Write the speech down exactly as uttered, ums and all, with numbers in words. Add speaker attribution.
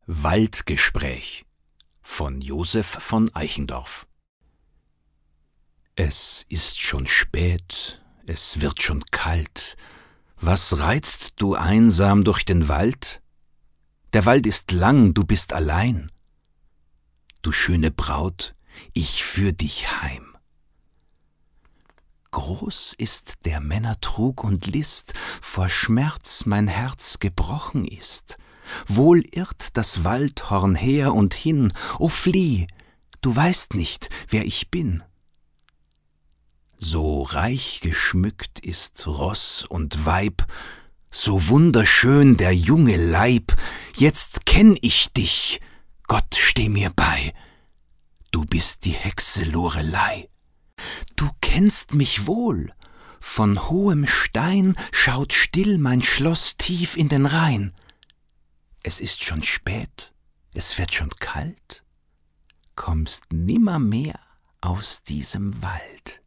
Speaker 1: Waldgespräch von Joseph von Eichendorff. Es ist schon spät, es wird schon kalt. Was reizt du einsam durch den Wald? Der Wald ist lang, du bist allein. Du schöne Braut, ich führ dich heim. Groß ist der Männer Trug und List, vor Schmerz mein Herz gebrochen ist. Wohl irrt das Waldhorn her und hin, o flieh, du weißt nicht, wer ich bin. So reich geschmückt ist Ross und Weib, so wunderschön der junge Leib, jetzt kenn ich dich, Gott steh mir bei, du bist die Hexe Lorelei. Du kennst mich wohl, von hohem Stein schaut still mein Schloss tief in den Rhein. Es ist schon spät, es wird schon kalt, kommst nimmermehr aus diesem Wald.